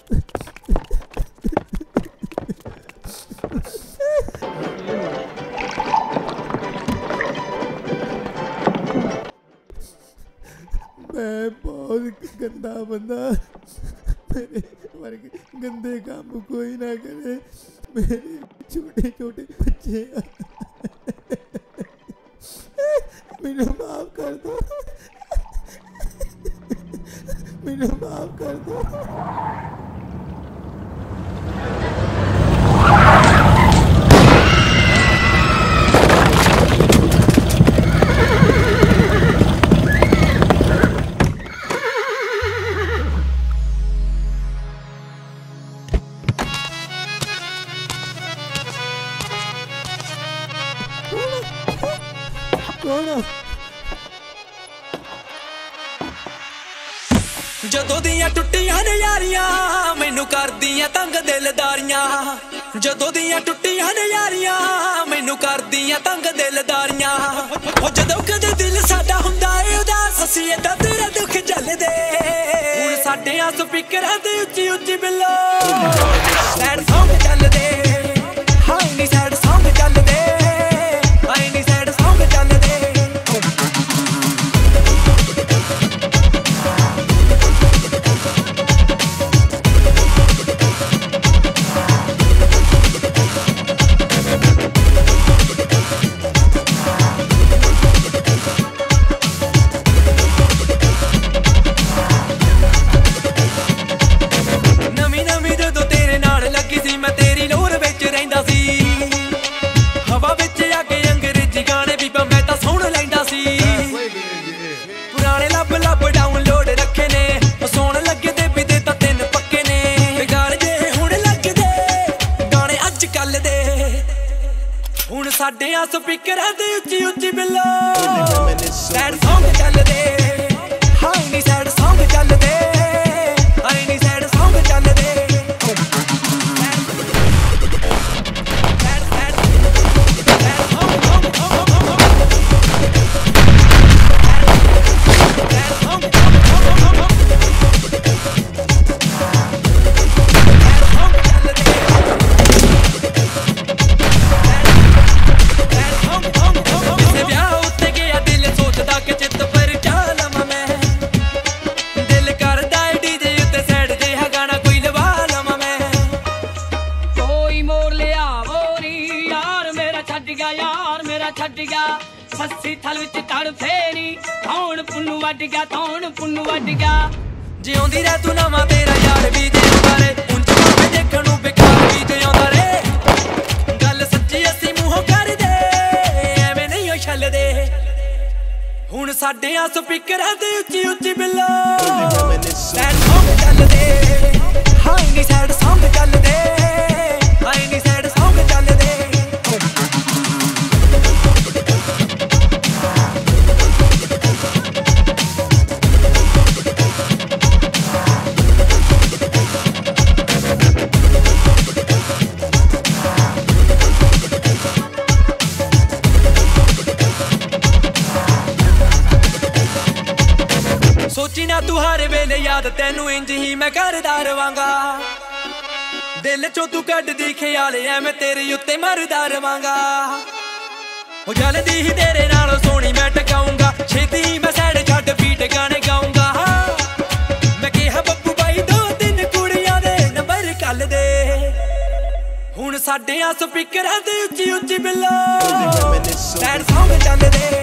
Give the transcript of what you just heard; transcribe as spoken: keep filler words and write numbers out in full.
मैं बहुत गंदा बंदा, मेरे वर्गे गंदे काम कोई ना करे। मेरे छोटे छोटे बच्चे मैनू माफ कर दो, मैनू माफ कर दो। ਜਦੋਂ ਦੀਆਂ ਟੁੱਟੀਆਂ ਨੇ ਯਾਰੀਆਂ ਮੈਨੂੰ ਕਰਦੀਆਂ ਤੰਗ ਦਿਲਦਾਰੀਆਂ, ਜਦੋਂ ਦੀਆਂ ਟੁੱਟੀਆਂ ਨੇ ਯਾਰੀਆਂ ਮੈਨੂੰ ਕਰਦੀਆਂ ਤੰਗ ਦਿਲਦਾਰੀਆਂ। ਉਹ ਜਦੋਂ ਕਦੇ ਦਿਲ ਸਾਡਾ ਹੁੰਦਾ ਏ ਉਦਾਸ ਅਸੀਂ ਏਦਾਂ ਤੇਰਾ ਦੁੱਖ ਝੱਲਦੇ। ਹੁਣ ਸਾਡੇ ਆ ਸਪੀਕਰਾਂ ਤੇ ਉੱਚੀ ਉੱਚੀ ਬਿੱਲੋ ਸੈਡ ਸੌਂਗ ਚੱਲਦੇ। ਹਾਏ ਨੀ ਸੈਡ ਸੌਂਗ ਚੱਲਦੇ, ਹਾਏ ਨੀ ਸੈਡ ਸੌਂਗ ਚੱਲਦੇ। ਹੁਣ ਸਾਡੇ ਆ ਸਪੀਕਰਾਂ ਤੇ ਉੱਚੀ ਉੱਚੀ ਬਿੱਲੋ ਸੈਡ ਸੌਂਗ ਚੱਲਦੇ। ਹਾਏ ਨੀ ਸੈਡ ਸੌਂਗ ਚੱਲਦੇ, ਹਾਏ ਨੀ ਸੈਡ ਸੌਂਗ ਚੱਲਦੇ। ਸੱਸੀ ਥਲ ਵਿੱਚ ਤੜ ਫੇਰੀ ਧੌਣ ਪੁੰਨੂ ਵੱਢ ਗਿਆ, ਧੌਣ ਪੁੰਨੂ ਵੱਢ ਗਿਆ। ਜਿਉਂਦੀ ਰਹਿ ਤੂੰ ਨਵਾਂ ਤੇਰਾ ਯਾਰ ਵੀ ਜਿਉਂਦਾ ਰੇ, ਉਂਝ ਭਾਵੇਂ ਦੇਖਣ ਨੂੰ ਬੇਕਾਰ ਵੀ ਜਿਉਂਦਾ ਰੇ। ਗੱਲ ਸੱਚੀ ਅਸੀਂ ਮੂੰਹੋਂ ਕਰਦੇ ਐਵੇਂ ਨਹੀਂ ਉਹ ਛੱਲਦੇ। ਹੁਣ ਸਾਡੇ ਆ ਸਪੀਕਰਾਂ ਤੇ ਉੱਚੀ ਉੱਚੀ ਬਿੱਲੋ ਸੈਡ ਸੌਂਗ ਚੱਲਦੇ। ਹਾਏ ਨੀ ਸੈਡ ਸੌਂਗ ਚੱਲਦੇ, ਹਾਏ ਨੀ ਸੈਡ ਸੌਂਗ ਚੱਲਦੇ। ਸੋਚੀ ਨਾ ਤੂੰ ਹਰ ਵੇਲੇ ਯਾਦ ਤੈਨੂੰ ਇੰਜ ਹੀ ਮੈਂ ਕਰਦਾ ਰਵਾਂਗਾ। ਦਿਲ ਚੋਂ ਤੂੰ ਕੱਢਦੀ ਖਿਆਲ ਐਵੇਂ ਤੇਰੇ ਉੱਤੇ ਮਰਦਾ ਰਵਾਂਗਾ। ਉਹ ਜਲਦੀ ਹੀ ਤੇਰੇ ਨਾਲੋਂ ਸੋਹਣੀ ਮੈਂ ਟਕਾਉਂਗਾ, ਛੇਤੀ ਹੀ ਮੈਂ ਸੈਡ ਛੱਡ ਬੀਟ ਗਾਣੇ ਗਾਉਂਗਾ। ਮੈਂ ਕਿਹਾ ਬੱਬੂ ਬਾਈ ਦੋ ਤਿੰਨ ਕੁੜੀਆਂ ਦੇ ਨੰਬਰ ਕੱਲ ਦੇ। ਹੁਣ ਸਾਡੇ ਆ ਸਪੀਕਰਾਂ ਤੇ ਉੱਚੀ ਉੱਚੀ ਬਿੱਲੋ ਸੈਡ ਸੌਂਗ ਚੱਲਦੇ।